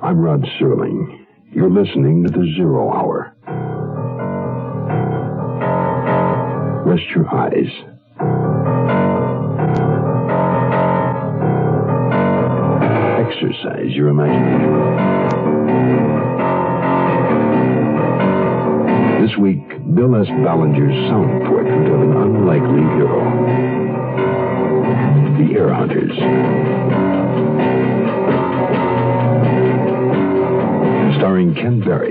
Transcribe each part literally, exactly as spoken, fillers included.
I'm Rod Serling. You're listening to The Zero Hour. Rest your eyes. Exercise your imagination. This week, Bill S. Ballinger's sound portrait of an unlikely hero. The Air Hunters. Starring Ken Berry.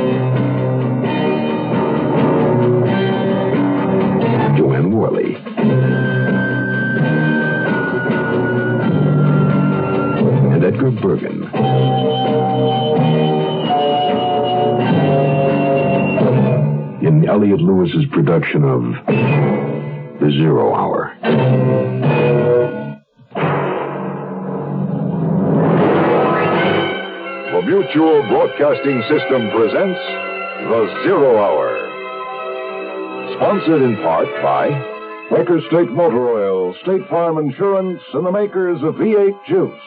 Joanne Worley. And Edgar Bergen. In Elliot Lewis's production of The Zero Hour. The Mutual Broadcasting System presents The Zero Hour. Sponsored in part by Quaker State Motor Oil, State Farm Insurance, and the makers of V eight Juice.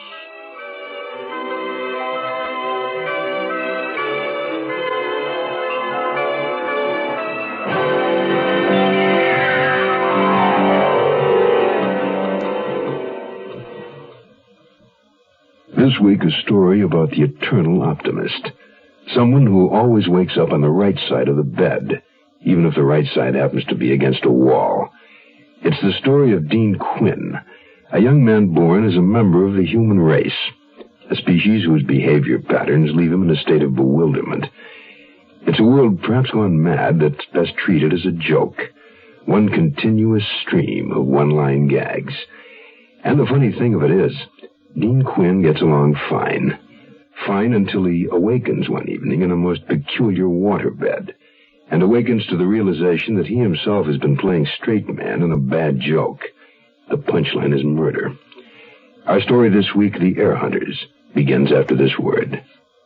This week, a story about the eternal optimist. Someone who always wakes up on the right side of the bed, even if the right side happens to be against a wall. It's the story of Dean Quinn, a young man born as a member of the human race, a species whose behavior patterns leave him in a state of bewilderment. It's a world perhaps gone mad that's best treated as a joke, one continuous stream of one-line gags. And the funny thing of it is, Dean Quinn gets along fine. Fine until he awakens one evening in a most peculiar waterbed, and awakens to the realization that he himself has been playing straight man in a bad joke. The punchline is murder. Our story this week, The Air Hunters, begins after this word.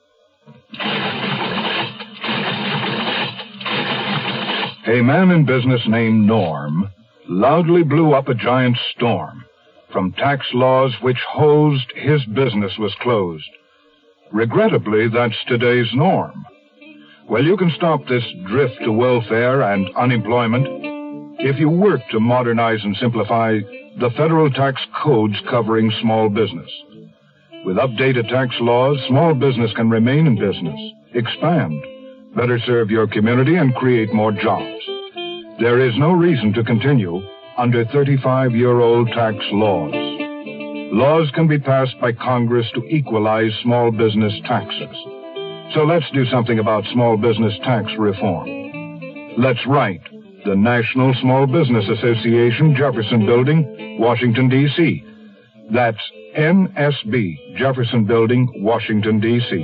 A man in business named Norm loudly blew up a giant storm from tax laws which hosed his business was closed. Regrettably, that's today's norm. Well, you can stop this drift to welfare and unemployment if you work to modernize and simplify the federal tax codes covering small business. With updated tax laws, small business can remain in business, expand, better serve your community, and create more jobs. There is no reason to continue under thirty-five-year-old tax laws. Laws can be passed by Congress to equalize small business taxes. So let's do something about small business tax reform. Let's write the National Small Business Association, Jefferson Building, Washington, D C That's N S B, Jefferson Building, Washington, D C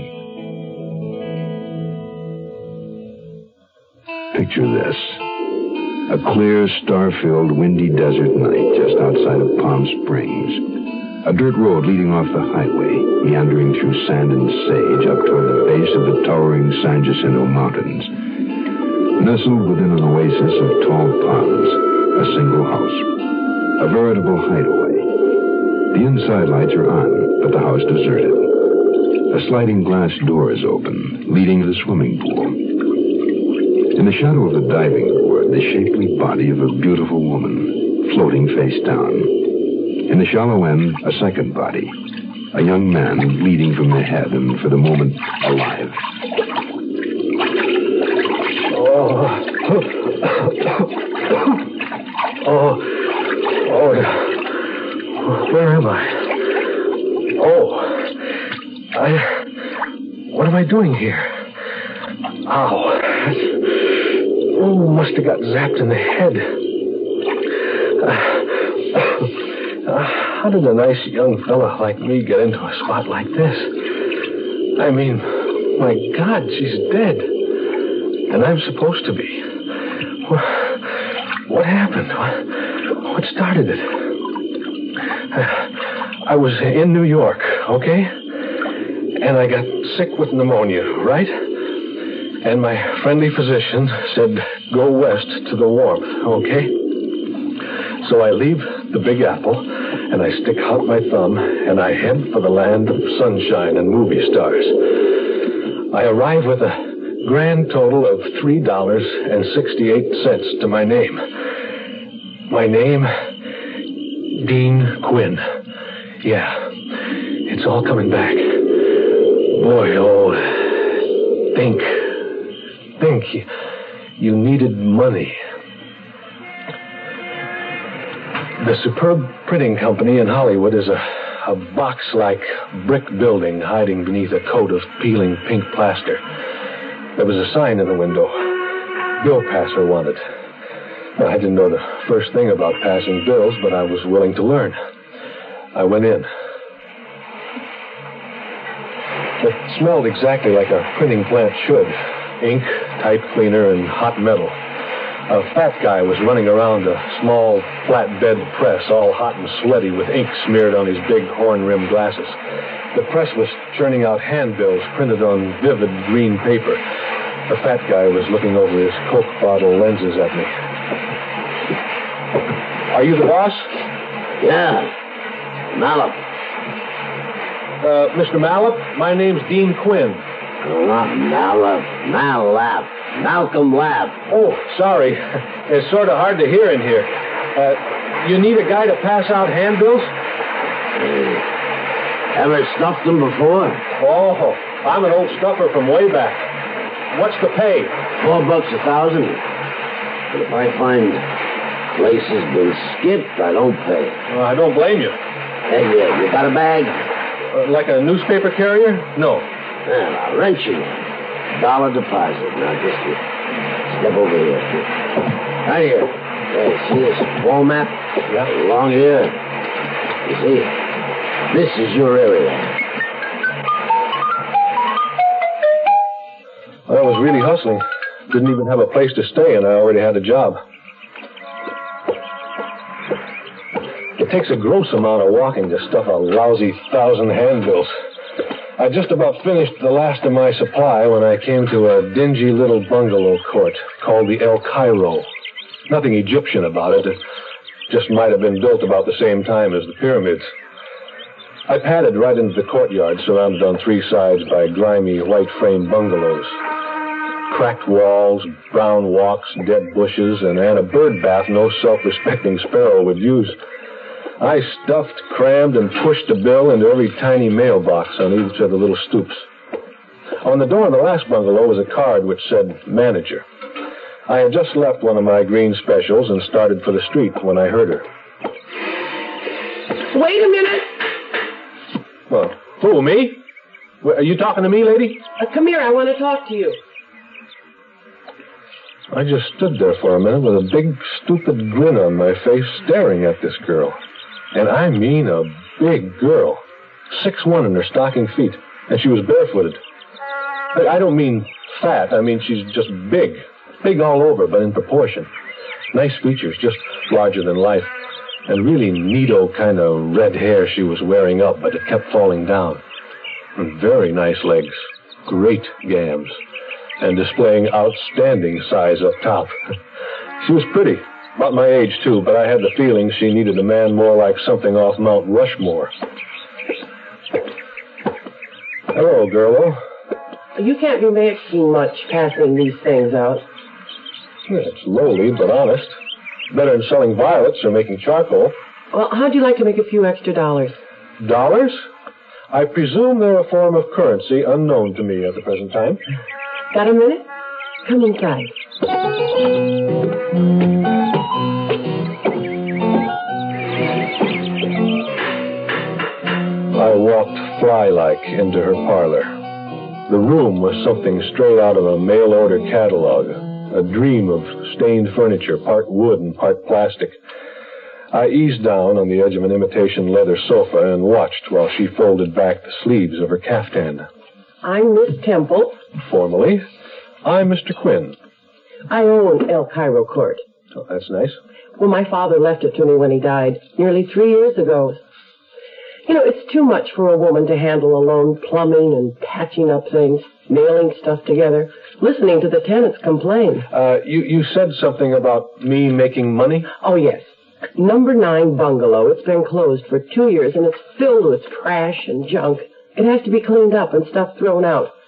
Picture this. A clear, star-filled, windy desert night just outside of Palm Springs. A dirt road leading off the highway, meandering through sand and sage up toward the base of the towering San Jacinto Mountains. Nestled within an oasis of tall palms, a single house. A veritable hideaway. The inside lights are on, but the house deserted. A sliding glass door is open, leading to the swimming pool. In the shadow of the diving board, the shapely body of a beautiful woman, floating face down. In the shallow end, a second body, a young man bleeding from the head and, for the moment, alive. Oh, oh, oh, yeah. Where am I? Oh, I, what am I doing here? Ow. Oh, must have got zapped in the head. Uh, uh, how did a nice young fella like me get into a spot like this? I mean, my God, she's dead. And I'm supposed to be. What, what happened? What, what started it? Uh, I was in New York, okay? And I got sick with pneumonia, right? And my friendly physician said, go west to the warmth, okay? So I leave the Big Apple, and I stick out my thumb, and I head for the land of sunshine and movie stars. I arrive with a grand total of three dollars and sixty-eight cents to my name. My name, Dean Quinn. Yeah, it's all coming back. Boy, oh, think, think, you, you needed money. The Superb Printing Company in Hollywood is a, a box-like brick building hiding beneath a coat of peeling pink plaster. There was a sign in the window. Bill passer wanted. Well, I didn't know the first thing about passing bills, but I was willing to learn. I went in. It smelled exactly like a printing plant should. Ink, type cleaner, and hot metal. A fat guy was running around a small flatbed press, all hot and sweaty with ink smeared on his big horn-rimmed glasses. The press was churning out handbills printed on vivid green paper. The fat guy was looking over his Coke bottle lenses at me. Are you the boss? Yeah. Malop. Uh, Mister Malop, my name's Dean Quinn. Not Malop. Malap. Malcolm Lapp. Oh, sorry. It's sort of hard to hear in here. Uh, you need a guy to pass out handbills? Hey, ever stuffed them before? Oh, I'm an old stuffer from way back. What's the pay? Four bucks a thousand. But if I find place has been skipped, I don't pay. Well, I don't blame you. Hey, yeah, you got a bag? Uh, like a newspaper carrier? No. Well, I'll rent you one. Dollar deposit. Now, just you step over here. Right here. Hey, see this wall map? Yeah. Along here. You see, this is your area. I was really hustling. Didn't even have a place to stay, and I already had a job. It takes a gross amount of walking to stuff a lousy thousand handbills. I just about finished the last of my supply when I came to a dingy little bungalow court called the El Cairo. Nothing Egyptian about it. It just might have been built about the same time as the pyramids. I padded right into the courtyard, surrounded on three sides by grimy white-frame bungalows. Cracked walls, brown walks, dead bushes, and, and a bird bath no self-respecting sparrow would use. I stuffed, crammed, and pushed a bill into every tiny mailbox on each of the little stoops. On the door of the last bungalow was a card which said, Manager. I had just left one of my green specials and started for the street when I heard her. Wait a minute. Well, who, me? Are you talking to me, lady? Uh, come here, I want to talk to you. I just stood there for a minute with a big, stupid grin on my face, staring at this girl. And I mean a big girl. six one in her stocking feet. And she was barefooted. I, I don't mean fat. I mean she's just big. Big all over, but in proportion. Nice features, just larger than life. And really neato kind of red hair she was wearing up, but it kept falling down. And very nice legs. Great gams. And displaying outstanding size up top. She was pretty. About my age, too, but I had the feeling she needed a man more like something off Mount Rushmore. Hello, girl. You can't be making much passing these things out. Yeah, it's lowly, but honest. Better than selling violets or making charcoal. Well, how'd you like to make a few extra dollars? Dollars? I presume they're a form of currency unknown to me at the present time. Got a minute? Come inside. I walked fly-like into her parlor. The room was something straight out of a mail-order catalog, a dream of stained furniture, part wood and part plastic. I eased down on the edge of an imitation leather sofa and watched while she folded back the sleeves of her caftan. I'm Miss Temple. Formally, I'm Mister Quinn. I own El Cairo Court. Oh, that's nice. Well, my father left it to me when he died, nearly three years ago. You know, it's too much for a woman to handle alone, plumbing and patching up things, nailing stuff together, listening to the tenants complain. Uh, you, you said something about me making money? Oh, yes. Number nine bungalow. It's been closed for two years, and it's filled with trash and junk. It has to be cleaned up and stuff thrown out.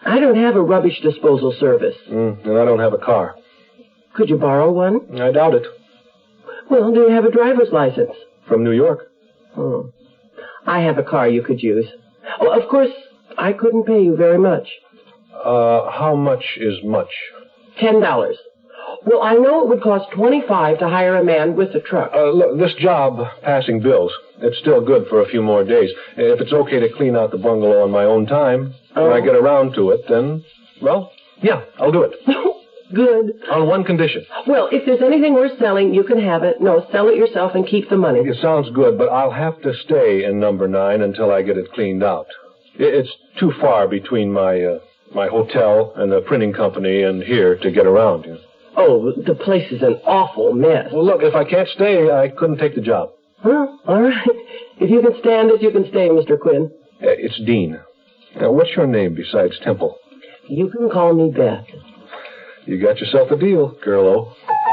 I don't have a rubbish disposal service. Mm, and I don't have a car. Could you borrow one? I doubt it. Well, do you have a driver's license? From New York. Hmm. I have a car you could use. Oh, of course, I couldn't pay you very much. Uh, how much is much? Ten dollars. Well, I know it would cost twenty-five to hire a man with a truck. Uh, look, this job, passing bills, it's still good for a few more days. If it's okay to clean out the bungalow on my own time, oh. when I get around to it, then, well, yeah, I'll do it. Good. On one condition. Well, if there's anything worth selling, you can have it. No, sell it yourself and keep the money. It sounds good, but I'll have to stay in number nine until I get it cleaned out. It's too far between my uh, my hotel and the printing company and here to get around. You know. Oh, the place is an awful mess. Well, look, if I can't stay, I couldn't take the job. Well, all right. If you can stand it, you can stay, Mister Quinn. Uh, it's Dean. Now, what's your name besides Temple? You can call me Beth. You got yourself a deal, girl-o.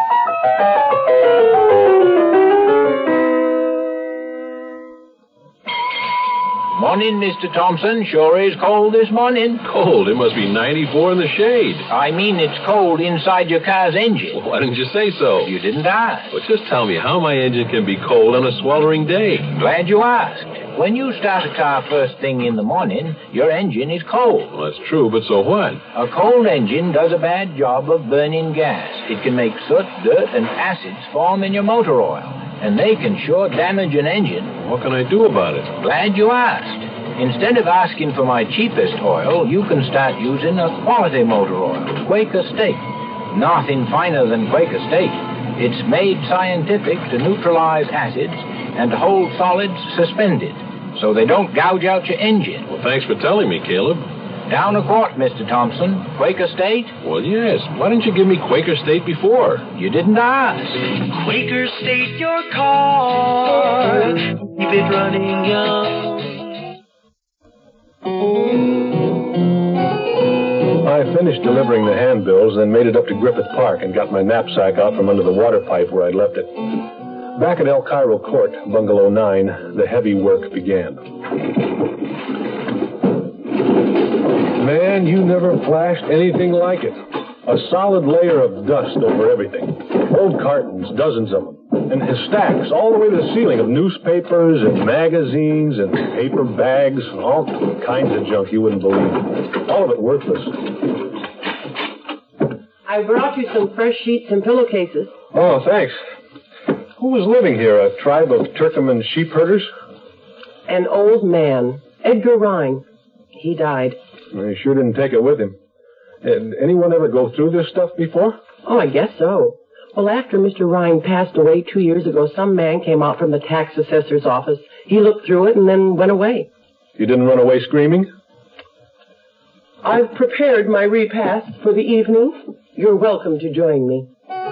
Morning, Mister Thompson. Sure is cold this morning. Cold? It must be ninety-four in the shade. I mean, it's cold inside your car's engine. Well, why didn't you say so? You didn't ask. Well, just tell me how my engine can be cold on a sweltering day. Glad you asked. When you start a car first thing in the morning, your engine is cold. Well, that's true, but so what? A cold engine does a bad job of burning gas. It can make soot, dirt, and acids form in your motor oil, and they can sure damage an engine. What can I do about it? Glad you asked. Instead of asking for my cheapest oil, you can start using a quality motor oil, Quaker State. Nothing finer than Quaker State. It's made scientific to neutralize acids and to hold solids suspended, so they don't gouge out your engine. Well, thanks for telling me, Caleb. Down a quart, Mister Thompson. Quaker State? Well, yes. Why didn't you give me Quaker State before? You didn't ask. Quaker State your car. Keep it running young. I finished delivering the handbills, then made it up to Griffith Park and got my knapsack out from under the water pipe where I'd left it. Back at El Cairo Court, Bungalow nine, the heavy work began. Man, you never flashed anything like it. A solid layer of dust over everything. Old cartons, dozens of them. And stacks all the way to the ceiling of newspapers and magazines and paper bags and all kinds of junk you wouldn't believe. All of it worthless. I brought you some fresh sheets and pillowcases. Oh, thanks. Who was living here? A tribe of Turkoman sheep herders? An old man, Edgar Rhine. He died. He sure didn't take it with him. Did anyone ever go through this stuff before? Oh, I guess so. Well, after Mister Rhine passed away two years ago, some man came out from the tax assessor's office. He looked through it and then went away. You didn't run away screaming? I've prepared my repast for the evening. You're welcome to join me.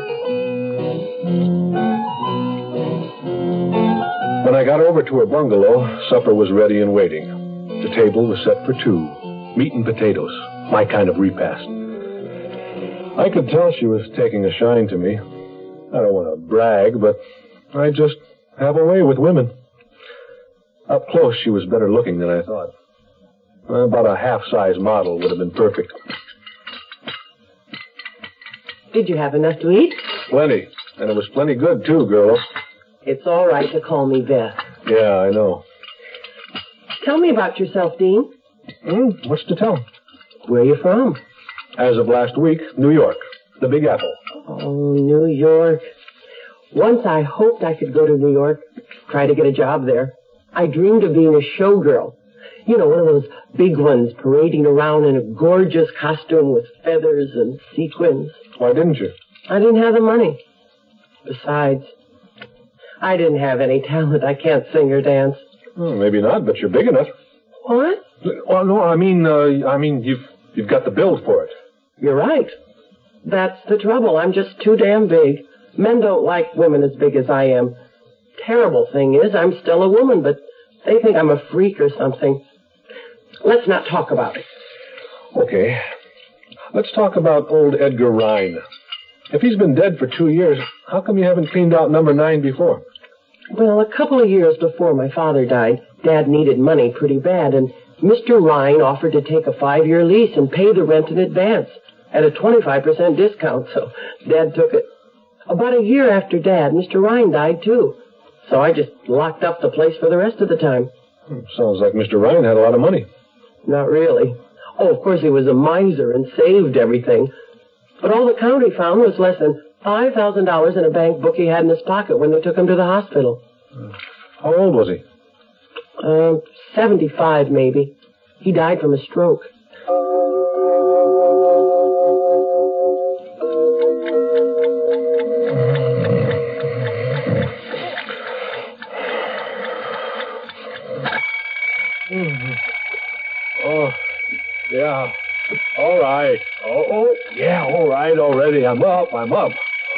When I got over to her bungalow, supper was ready and waiting. The table was set for two. Meat and potatoes. My kind of repast. I could tell she was taking a shine to me. I don't want to brag, but I just have a way with women. Up close, she was better looking than I thought. About a half-size model would have been perfect. Did you have enough to eat? Plenty. And it was plenty good, too, girl. It's all right to call me Beth. Yeah, I know. Tell me about yourself, Dean. Hmm, what's to tell? Where are you from? As of last week, New York. The Big Apple. Oh, New York. Once I hoped I could go to New York, try to get a job there. I dreamed of being a showgirl. You know, one of those big ones parading around in a gorgeous costume with feathers and sequins. Why didn't you? I didn't have the money. Besides, I didn't have any talent. I can't sing or dance. Well, maybe not, but you're big enough. What? Well, no, I mean, uh, I mean, you've you've got the build for it. You're right. That's the trouble. I'm just too damn big. Men don't like women as big as I am. Terrible thing is, I'm still a woman, but they think I'm a freak or something. Let's not talk about it. Okay. Let's talk about old Edgar Rhine. If he's been dead for two years, how come you haven't cleaned out number nine before? Well, a couple of years before my father died, Dad needed money pretty bad, and Mister Ryan offered to take a five-year lease and pay the rent in advance at a twenty-five percent discount, so Dad took it. About a year after Dad, Mister Ryan died, too. So I just locked up the place for the rest of the time. Sounds like Mister Ryan had a lot of money. Not really. Oh, of course, he was a miser and saved everything. But all the county found was less than five thousand dollars in a bank book he had in his pocket when they took him to the hospital. Uh, how old was he? Uh, seventy-five, maybe. He died from a stroke. Mm-hmm. Oh, yeah. All right. Oh, oh, yeah, all right already. I'm up, I'm up.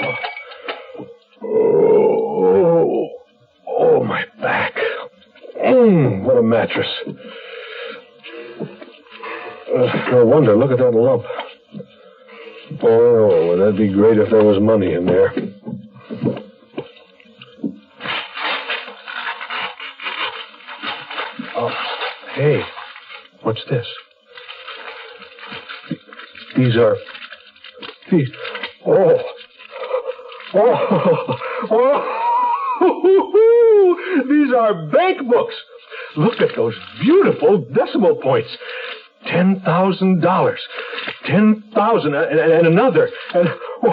Oh, oh, my back. Mmm, what a mattress. Uh, no wonder, look at that lump. Oh, would that be great if there was money in there. Oh, hey, what's this? These are... These... Oh! Oh! Oh! These are bank books! Look at those beautiful decimal points. Ten thousand dollars. Ten thousand and, and another. And...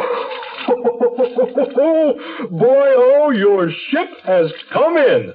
Oh, boy, oh, your ship has come in.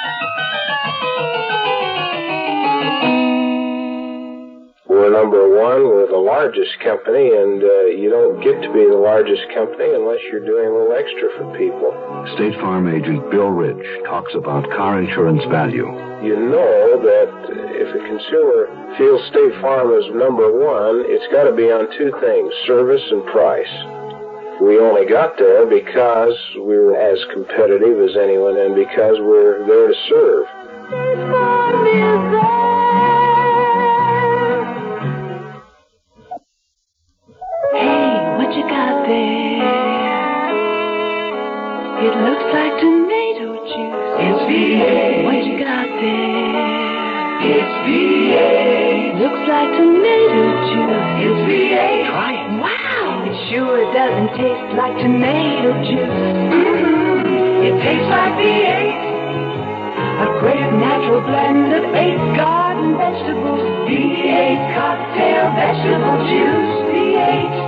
We're number one. We're the largest company, and uh, you don't get to be the largest company unless you're doing a little extra for people. State Farm agent Bill Rich talks about car insurance value. You know that if a consumer feels State Farm is number one, it's got to be on two things, service and price. We only got there because we were as competitive as anyone and because we're there to serve. State Farm is there. What you got there? It looks like tomato juice. It's V A. What you got there? It's V A. Looks like tomato juice. It's V A. Try it. Wow. It sure doesn't taste like tomato juice. Mm-hmm. It tastes like V eight. A great natural blend of eight garden vegetables. V eight cocktail vegetable juice. V eight.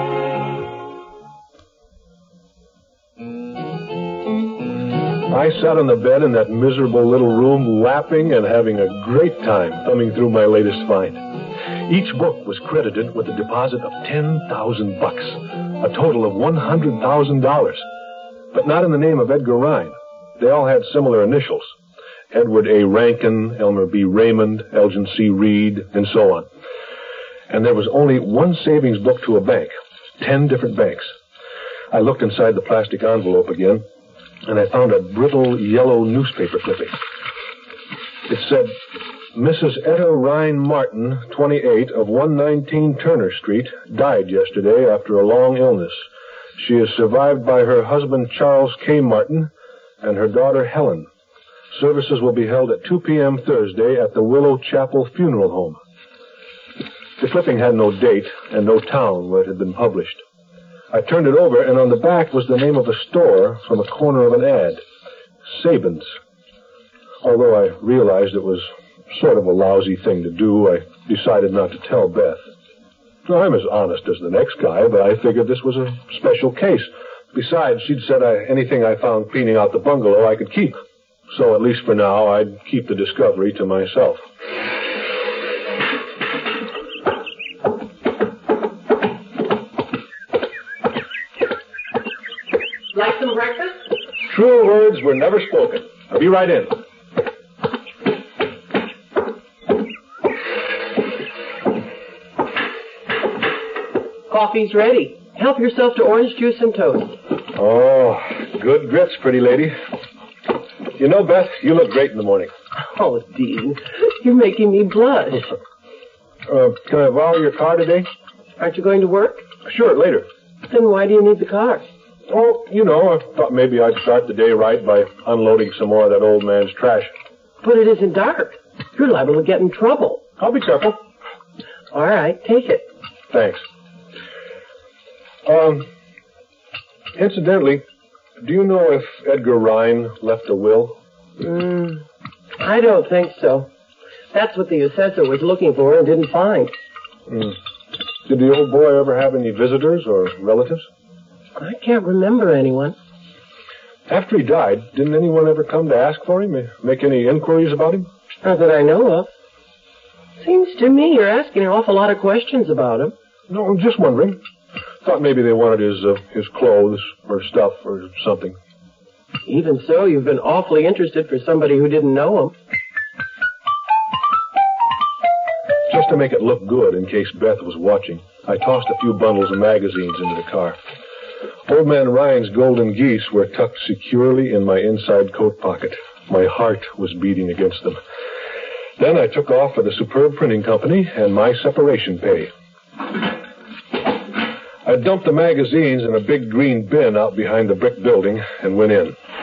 I sat on the bed in that miserable little room, laughing and having a great time thumbing through my latest find. Each book was credited with a deposit of ten thousand bucks, a total of one hundred thousand dollars. But not in the name of Edgar Ryan. They all had similar initials. Edward A. Rankin, Elmer B. Raymond, Elgin C. Reed, and so on. And there was only one savings book to a bank, ten different banks. I looked inside the plastic envelope again, and I found a brittle yellow newspaper clipping. It said, Missus Etta Ryan Martin, twenty-eight, of one nineteen Turner Street, died yesterday after a long illness. She is survived by her husband, Charles K. Martin, and her daughter, Helen. Services will be held at two p.m. Thursday at the Willow Chapel Funeral Home. The clipping had no date and no town where it had been published. I turned it over, and on the back was the name of a store from a corner of an ad. Sabin's. Although I realized it was sort of a lousy thing to do, I decided not to tell Beth. I'm as honest as the next guy, but I figured this was a special case. Besides, she'd said I, anything I found cleaning out the bungalow I could keep. So at least for now, I'd keep the discovery to myself. Like some breakfast? Truer words were never spoken. I'll be right in. Coffee's ready. Help yourself to orange juice and toast. Oh, good grits, pretty lady. You know, Beth, you look great in the morning. Oh, Dean, you're making me blush. Uh, can I borrow your car today? Aren't you going to work? Sure, later. Then why do you need the car? Oh, you know, I thought maybe I'd start the day right by unloading some more of that old man's trash. But it isn't dark. You're liable to get in trouble. I'll be careful. All right, take it. Thanks. Um, incidentally, do you know if Edgar Rhine left a will? Mm, I don't think so. That's what the assessor was looking for and didn't find. Mm. Did the old boy ever have any visitors or relatives? I can't remember anyone. After he died, didn't anyone ever come to ask for him, make any inquiries about him? Not that I know of. Seems to me you're asking an awful lot of questions about him. No, I'm just wondering. Thought maybe they wanted his uh, his clothes or stuff or something. Even so, you've been awfully interested for somebody who didn't know him. Just to make it look good in case Beth was watching, I tossed a few bundles of magazines into the car. Old Man Ryan's golden geese were tucked securely in my inside coat pocket. My heart was beating against them. Then I took off for the Superb Printing Company and my separation pay. I dumped the magazines in a big green bin out behind the brick building and went in.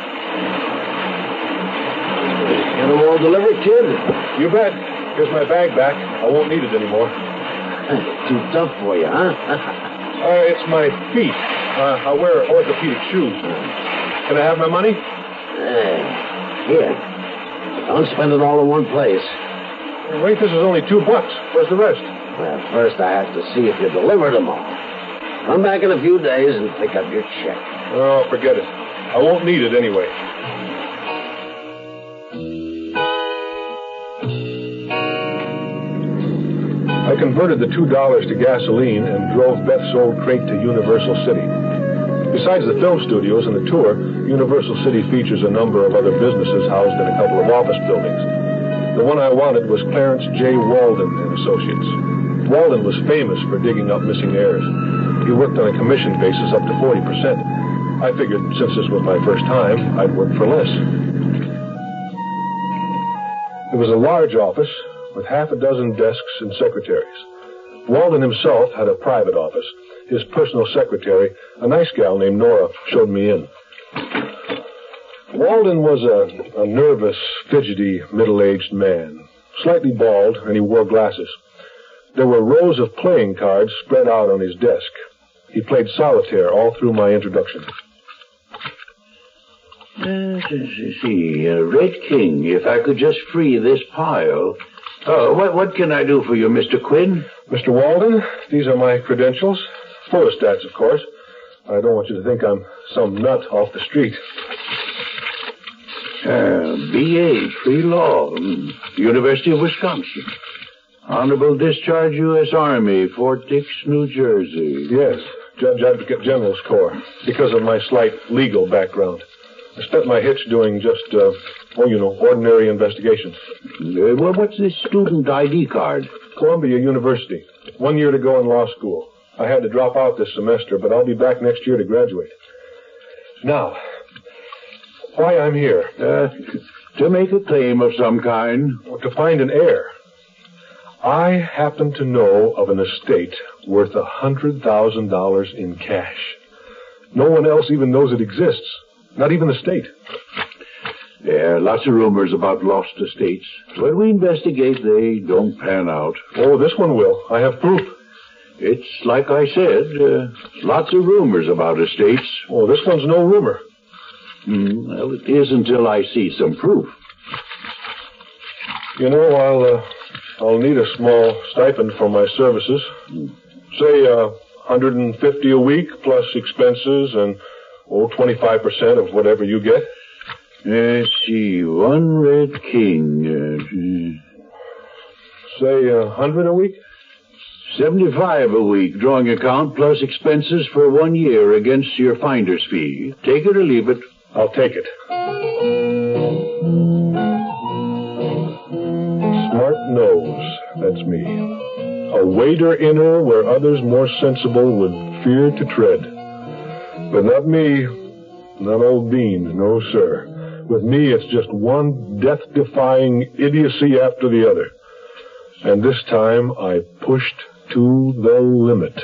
Get them all delivered, kid? You bet. Here's my bag back. I won't need it anymore. Too tough for you, huh? uh, it's my feet. Uh, I wear orthopedic shoes. Can I have my money? Hey, here. Don't spend it all in one place. Wait, this is only two bucks. Where's the rest? Well, first I have to see if you delivered them all. Come back in a few days and pick up your check. Oh, forget it. I won't need it anyway. I converted the two dollars to gasoline and drove Beth's old crate to Universal City. Besides the film studios and the tour, Universal City features a number of other businesses housed in a couple of office buildings. The one I wanted was Clarence J. Walden and Associates. Walden was famous for digging up missing heirs. He worked on a commission basis up to forty percent. I figured since this was my first time, I'd work for less. It was a large office with half a dozen desks and secretaries. Walden himself had a private office. His personal secretary, a nice gal named Nora, showed me in. Walden was a, a nervous, fidgety, middle-aged man, slightly bald, and he wore glasses. There were rows of playing cards spread out on his desk. He played solitaire all through my introduction. Uh, let's see, uh, Red King, if I could just free this pile. Oh, what, what can I do for you, Mister Quinn? Mister Walden, these are my credentials. Full of stats, of course. I don't want you to think I'm some nut off the street. Uh, B A, pre-law, University of Wisconsin. Honorable discharge, U S Army, Fort Dix, New Jersey. Yes, Judge Advocate General's Corps, because of my slight legal background. I spent my hitch doing just, uh, oh, you know, ordinary investigations. Uh, well, what's this student I D card? Columbia University. One year to go in law school. I had to drop out this semester, but I'll be back next year to graduate. Now, why I'm here? Uh, to make a claim of some kind. To find an heir. I happen to know of an estate worth a hundred thousand dollars in cash. No one else even knows it exists. Not even the state. There are lots of rumors about lost estates. When we investigate, they don't pan out. Oh, this one will. I have proof. It's like I said, uh, lots of rumors about estates. Oh, this one's no rumor. Mm, well, it is until I see some proof. You know, I'll, uh, I'll need a small stipend for my services. Say, uh, one hundred fifty a week plus expenses and, oh, twenty-five percent of whatever you get. Let's see, one Red King. Uh, Say, a uh, hundred a week? Seventy-five a week, drawing account plus expenses for one year against your finder's fee. Take it or leave it. I'll take it. Smart nose, that's me. A wader inner where others more sensible would fear to tread. But not me, not old Bean, no sir. With me it's just one death-defying idiocy after the other. And this time I pushed to the limit.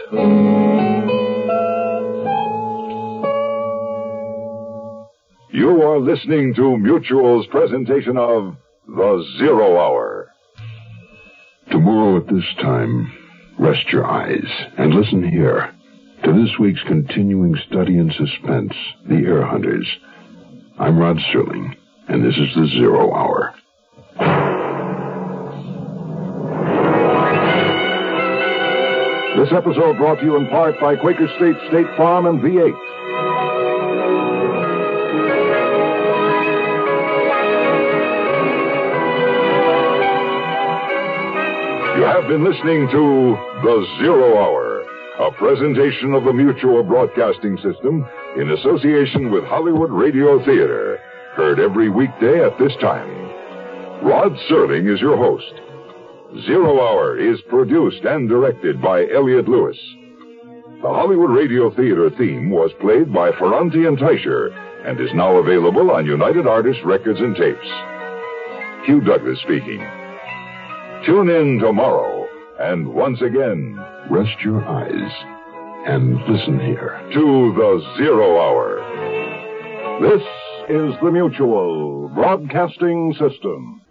You are listening to Mutual's presentation of The Zero Hour. To Tomorrow at this time, rest your eyes and listen here to this week's continuing study in suspense, The Air Hunters. I'm Rod Serling, and this is the Zero Hour. This episode brought to you in part by Quaker State State Farm and V eight. You have been listening to The Zero Hour, a presentation of the Mutual Broadcasting System in association with Hollywood Radio Theater, heard every weekday at this time. Rod Serling is your host. Zero Hour is produced and directed by Elliott Lewis. The Hollywood Radio Theater theme was played by Ferranti and Teicher and is now available on United Artists Records and Tapes. Hugh Douglas speaking. Tune in tomorrow, and once again, rest your eyes and listen here to The Zero Hour. This is the Mutual Broadcasting System.